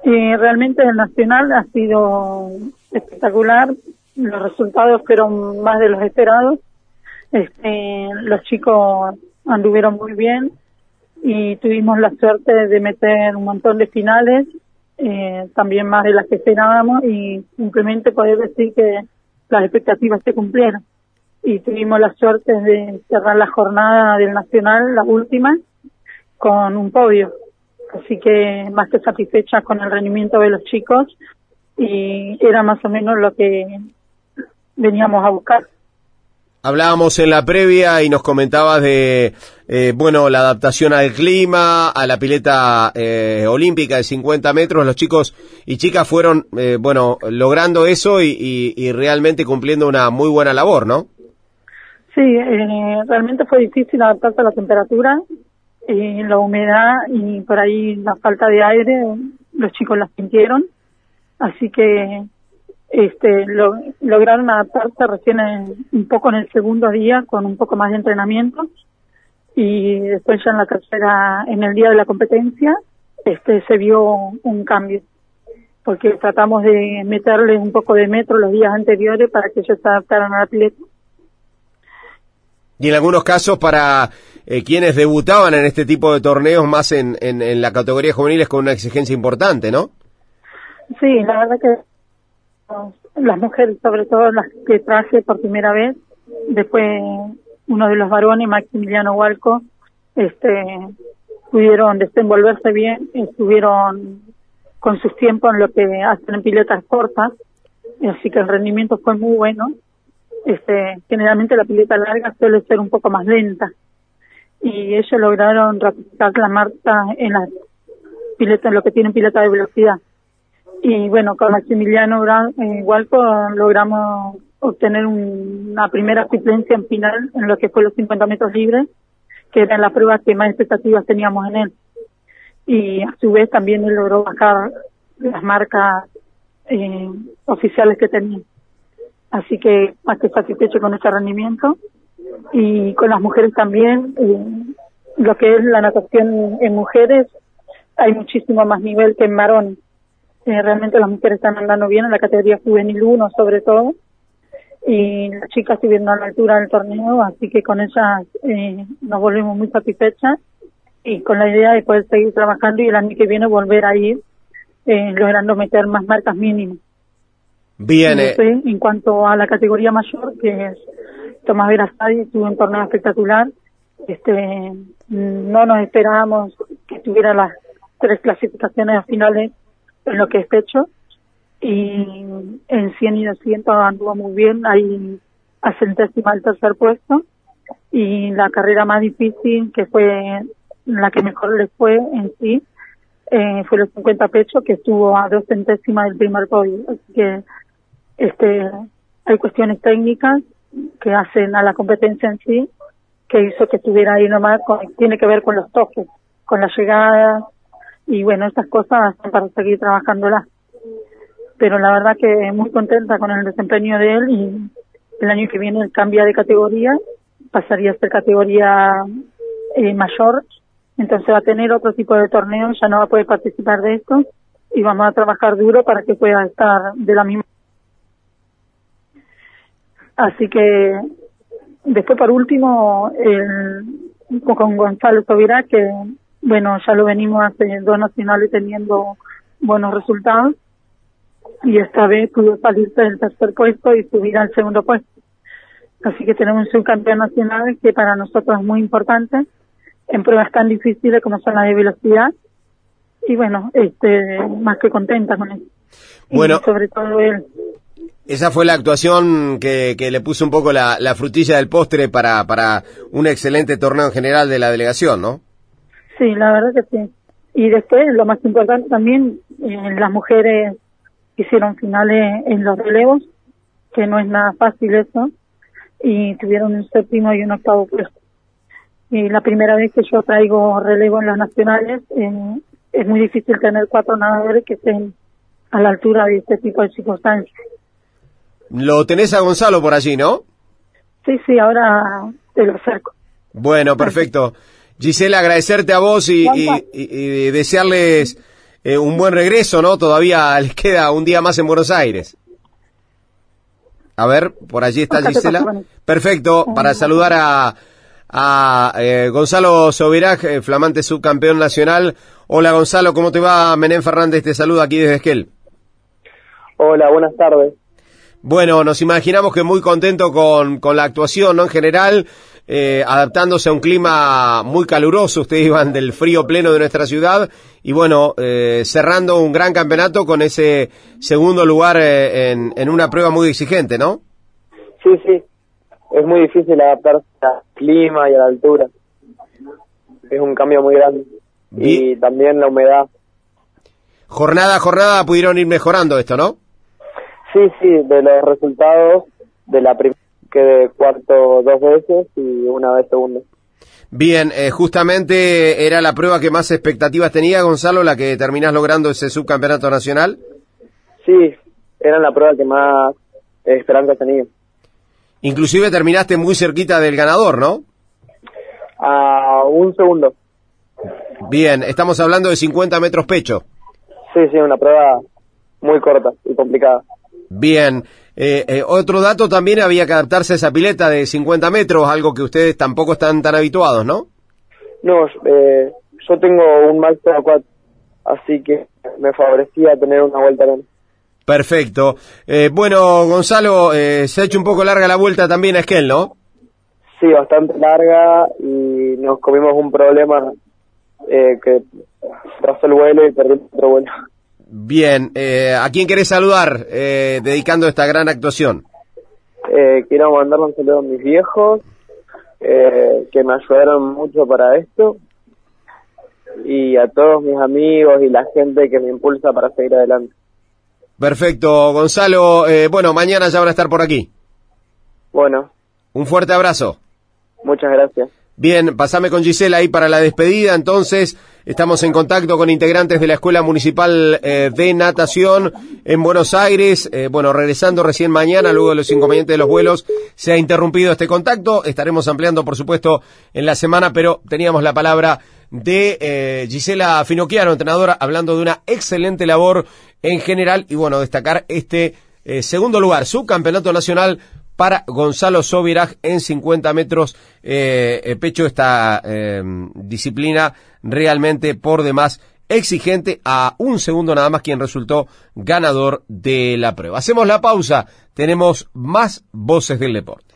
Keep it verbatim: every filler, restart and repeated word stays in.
Y realmente el nacional ha sido espectacular, los resultados fueron más de los esperados, este, los chicos anduvieron muy bien y tuvimos la suerte de meter un montón de finales, eh, también más de las que esperábamos, y simplemente poder decir que las expectativas se cumplieron. Y tuvimos la suerte de cerrar la jornada del nacional, la última, con un podio. Así que más que satisfechas con el rendimiento de los chicos, y era más o menos lo que veníamos a buscar. Hablábamos en la previa y nos comentabas de, eh, bueno, la adaptación al clima, a la pileta eh, olímpica de cincuenta metros. Los chicos y chicas fueron, eh, bueno, logrando eso y, y, y realmente cumpliendo una muy buena labor, ¿no? Sí, eh, realmente fue difícil adaptarse a la temperatura, y la humedad y por ahí la falta de aire, los chicos la sintieron, así que este lo, lograron adaptarse recién en, un poco en el segundo día con un poco más de entrenamiento, y después ya en la tercera, en el día de la competencia, este se vio un cambio, porque tratamos de meterle un poco de metro los días anteriores para que ellos se adaptaran a la pileta. Y en algunos casos para eh, quienes debutaban en este tipo de torneos, más en, en, en la categoría juveniles, con una exigencia importante, ¿no? Sí, la verdad que las mujeres, sobre todo las que traje por primera vez, después uno de los varones, Maximiliano Hualco, este, pudieron desenvolverse bien, estuvieron con sus tiempos en lo que hacen en piletas cortas, así que el rendimiento fue muy bueno. Este, generalmente la pileta larga suele ser un poco más lenta, y ellos lograron ratificar la marca en las piletas, en lo que tienen pileta de velocidad. Y bueno, con Maximiliano eh, Hualco logramos obtener un, una primera suplencia en final en lo que fue los cincuenta metros libres, que eran las pruebas que más expectativas teníamos en él. Y a su vez también él logró bajar las marcas eh, oficiales que tenía. Así que más que satisfecho con ese rendimiento. Y con las mujeres también, eh, lo que es la natación en mujeres, hay muchísimo más nivel que en varones. Eh, realmente las mujeres están andando bien en la categoría juvenil uno sobre todo, y las chicas estuvieron a la altura del torneo, así que con ellas eh, nos volvemos muy satisfechas, y con la idea de poder seguir trabajando y el año que viene volver a ir eh, logrando meter más marcas mínimas. Bien, eh. En cuanto a la categoría mayor, que es Tomás Verasadi, tuvo un torneo espectacular. Este, no nos esperábamos que tuviera las tres clasificaciones finales en lo que es pecho, y en cien y doscientos anduvo muy bien, ahí a centésima del tercer puesto, y la carrera más difícil, que fue la que mejor le fue en sí, eh, fue los cincuenta pecho, que estuvo a dos centésimas del primer podio. Así que este hay cuestiones técnicas que hacen a la competencia en sí, que hizo que estuviera ahí nomás, con, tiene que ver con los toques, con la llegada, y bueno, estas cosas para seguir trabajándolas. Pero la verdad que muy contenta con el desempeño de él, y el año que viene él cambia de categoría, pasaría a ser categoría eh, mayor, entonces va a tener otro tipo de torneo, ya no va a poder participar de esto, y vamos a trabajar duro para que pueda estar de la misma. Así que después, por último, el, con Gonzalo Sobirá, que bueno, ya lo venimos hace dos nacionales teniendo buenos resultados, y esta vez pudo salirse del tercer puesto y subir al segundo puesto. Así que tenemos un subcampeón nacional que para nosotros es muy importante en pruebas tan difíciles como son las de velocidad, y bueno, este más que contenta con eso. Bueno, y sobre todo él. Esa fue la actuación que, que le puso un poco la, la frutilla del postre para, para un excelente torneo en general de la delegación, ¿no? Sí, la verdad que sí. Y después, lo más importante también, eh, las mujeres hicieron finales en los relevos, que no es nada fácil eso, y tuvieron un séptimo y un octavo puesto. Y la primera vez que yo traigo relevo en los nacionales, eh, es muy difícil tener cuatro nadadores que estén a la altura de este tipo de circunstancias. Lo tenés a Gonzalo por allí, ¿no? Sí, sí, ahora te lo acerco. Bueno, perfecto. Gisela, agradecerte a vos y, y, y, y desearles eh, un buen regreso, ¿no? Todavía les queda un día más en Buenos Aires. A ver, por allí está Gisela. Perfecto, para saludar a, a eh, Gonzalo Sobiraj, eh, flamante subcampeón nacional. Hola Gonzalo, ¿cómo te va? Menem Fernández te saluda aquí desde Esquel. Hola, buenas tardes. Bueno, nos imaginamos que muy contento con, con la actuación, ¿no? En general, eh, adaptándose a un clima muy caluroso. Ustedes iban del frío pleno de nuestra ciudad y bueno, eh, cerrando un gran campeonato con ese segundo lugar eh, en, en una prueba muy exigente, ¿no? Sí, sí. Es muy difícil adaptarse al clima y a la altura. Es un cambio muy grande. Bien. Y también la humedad. Jornada a jornada pudieron ir mejorando esto, ¿no? Sí, sí, de los resultados de la primera quedé cuarto dos veces y una vez segundo. Bien, eh, justamente era la prueba que más expectativas tenía, Gonzalo, la que terminás logrando ese subcampeonato nacional. Sí, era la prueba que más esperanza tenía. Inclusive terminaste muy cerquita del ganador, ¿no? A un segundo. Bien, estamos hablando de cincuenta metros pecho. Sí, sí, una prueba muy corta y complicada. Bien, eh, eh, otro dato también, había que adaptarse a esa pileta de cincuenta metros, algo que ustedes tampoco están tan habituados, ¿no? No, eh, yo tengo un Maxtra cuatro, así que me favorecía tener una vuelta menos. Perfecto. Eh, bueno, Gonzalo, eh, se ha hecho un poco larga la vuelta también a Esquel, ¿no? Sí, bastante larga y nos comimos un problema eh, que trazó el vuelo y perdí otro vuelo. Bien, eh, ¿a quién querés saludar eh, dedicando esta gran actuación? Eh, quiero mandarle un saludo a mis viejos, eh, que me ayudaron mucho para esto, y a todos mis amigos y la gente que me impulsa para seguir adelante. Perfecto, Gonzalo. Eh, bueno, mañana ya van a estar por aquí. Bueno. Un fuerte abrazo. Muchas gracias. Bien, pasame con Gisela ahí para la despedida. Entonces, estamos en contacto con integrantes de la Escuela Municipal eh, de Natación en Buenos Aires. Eh, bueno, regresando recién mañana, luego de los inconvenientes de los vuelos, se ha interrumpido este contacto. Estaremos ampliando, por supuesto, en la semana, pero teníamos la palabra de eh, Gisela Finocchiaro, entrenadora, hablando de una excelente labor en general y, bueno, destacar este eh, segundo lugar, subcampeonato nacional para Gonzalo Sobiraj en cincuenta metros eh, pecho, esta eh, disciplina realmente por demás exigente, a un segundo nada más quien resultó ganador de la prueba. Hacemos la pausa, tenemos más voces del deporte.